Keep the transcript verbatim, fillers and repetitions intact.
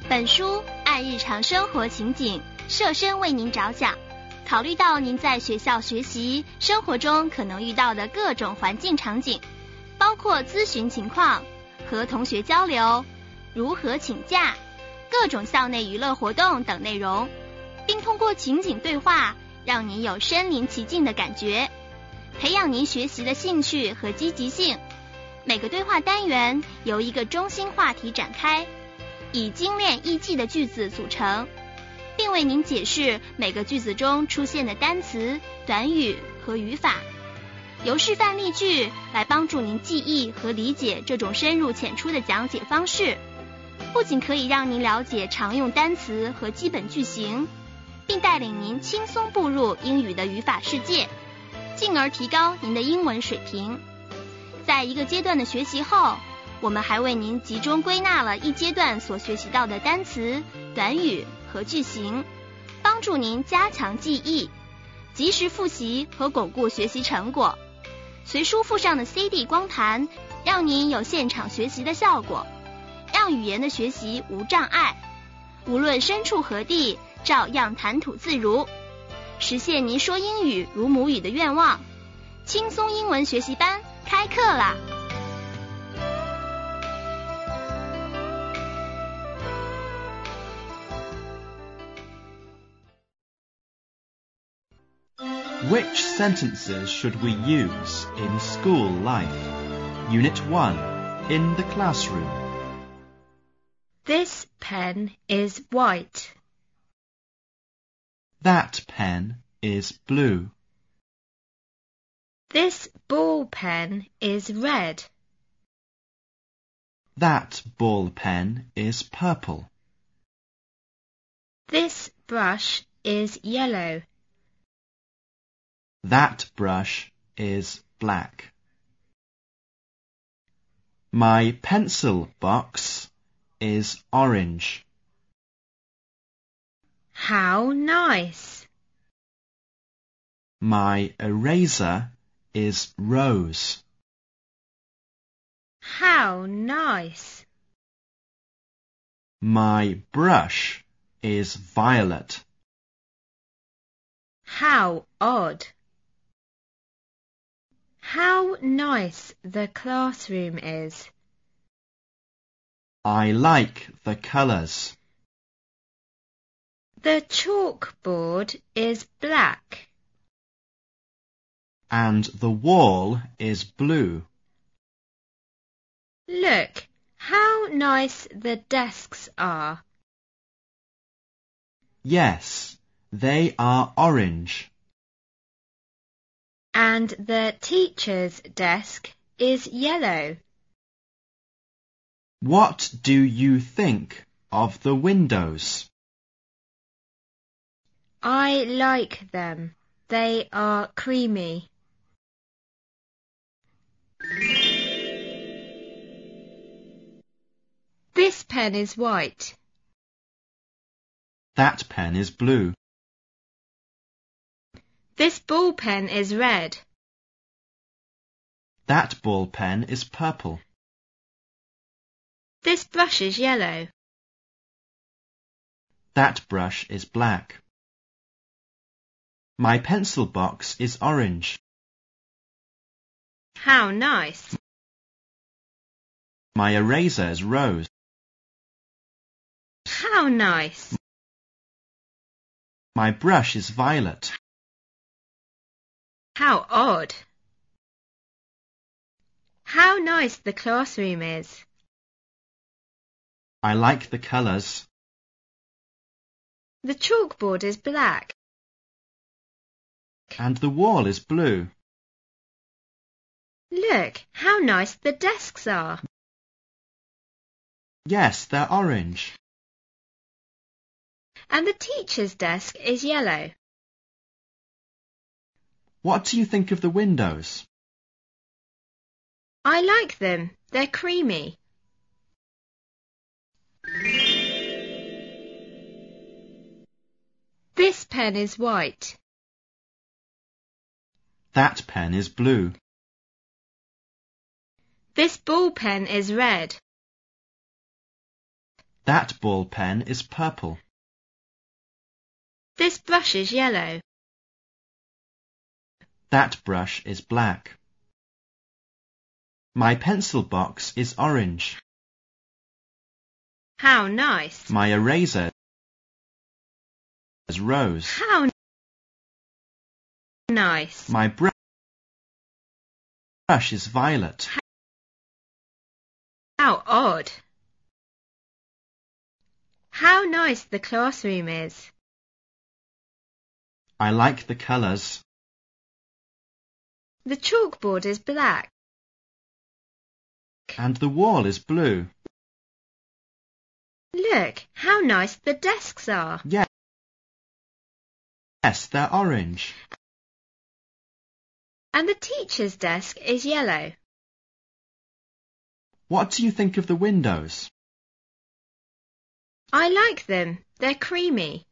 本书按日常生活情景设身为您着想，考虑到您在学校学习、生活中可能遇到的各种环境场景，包括咨询情况、和同学交流、如何请假、各种校内娱乐活动等内容，并通过情景对话，让您有身临其境的感觉，培养您学习的兴趣和积极性。每个对话单元由一个中心话题展开，以精炼易记的句子组成，并为您解释每个句子中出现的单词、短语和语法，由示范例句来帮助您记忆和理解这种深入浅出的讲解方式，不仅可以让您了解常用单词和基本句型，并带领您轻松步入英语的语法世界，进而提高您的英文水平。在一个阶段的学习后，我们还为您集中归纳了一阶段所学习到的单词、短语和句型，帮助您加强记忆，及时复习和巩固学习成果。随书附上的 C D 光盘，让您有现场学习的效果，让语言的学习无障碍，无论身处何地，照样谈吐自如，实现您说英语如母语的愿望。轻松英文学习班开课啦！ Which sentences should we use in school life? Unit one, in the classroom. This pen is white. That pen is blue. This ball pen is red. That ball pen is purple. This brush is yellow. That brush is black. My pencil box is orange. How nice! My eraser is rose. How nice! My brush is violet. How odd! How nice the classroom is. I like the colours. The chalkboard is black. And the wall is blue. Look how nice the desks are. Yes, they are orange. And the teacher's desk is yellow. What do you think of the windows? I like them. They are creamy. This pen is white. That pen is blue. This ball pen is red. That ball pen is purple. This brush is yellow. That brush is black. My pencil box is orange. How nice! My eraser is rose. How nice! My brush is violet. How odd! How nice the classroom is. I like the colours. The chalkboard is black. And the wall is blue. Look how nice the desks are. Yes, they're orange. And the teacher's desk is yellow. What do you think of the windows? I like them. They're creamy. This pen is white. That pen is blue. This ball pen is red. That ball pen is purple. This brush is yellow. That brush is black. My pencil box is orange. How nice. My eraser is rose. How nice. My br- brush is violet. How odd. How nice the classroom is. I like the colours. The chalkboard is black. And the wall is blue. Look, how nice the desks are. Yes, yes, they're orange. And the teacher's desk is yellow. What do you think of the windows? I like them. They're creamy.